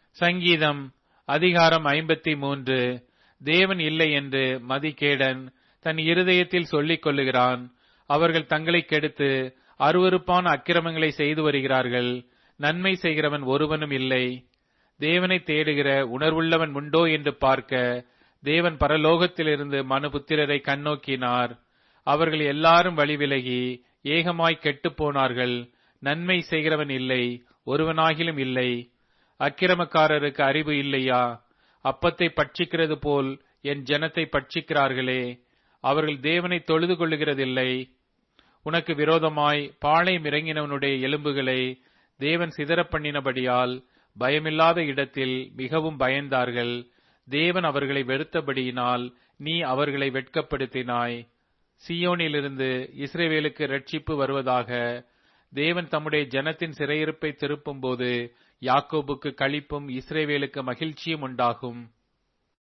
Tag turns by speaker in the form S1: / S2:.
S1: சங்கீதம் அதிகாரம் 53. தேவன் இல்லை என்று மதிகேடன் தன் இருதயத்தில் சொல்லிக் கொள்ளுகிறான். அவர்கள் தங்களை கெடுத்து அருவருப்பான அக்கிரமங்களை செய்து வருகிறார்கள். நன்மை செய்கிறவன் ஒருவனும் இல்லை. தேவனை தேடுகிற உணர்வுள்ளவன் உண்டோ என்று பார்க்க தேவன் பரலோகத்திலிருந்து மனுபுத்திரரை கண்ணோக்கினார். அவர்கள் எல்லாரும் வழிவிலகி ஏகமாய் கெட்டுப் போனார்கள். நன்மை செய்கிறவன் இல்லை, ஒருவனாகிலும் இல்லை. அக்கிரமக்காரருக்கு அறிவு இல்லையா? அப்பத்தை பட்சிக்கிறது போல் என் ஜனத்தை பட்சிக்கிறார்களே. அவர்கள் தேவனை தொழுது கொள்ளுகிறதில்லை. உனக்கு விரோதமாய் பாளையம் இறங்கினவனுடைய எலும்புகளை தேவன் சிதறப் பண்ணினபடியால் பயமில்லாத இடத்தில் மிகவும் பயந்தார்கள். தேவன் அவர்களை வெறுத்தபடியினால் நீ அவர்களை வெட்கப்படுத்தினாய். சீயோனிலிருந்து இஸ்ரவேலுக்கு இரட்சிப்பு வருவதாக. தேவன் தம்முடைய ஜனத்தின் சிறையிருப்பை திருப்பும் போது யாக்கோபுக்கு களிப்பும் இஸ்ரவேலுக்கு மகிழ்ச்சியும் உண்டாகும்.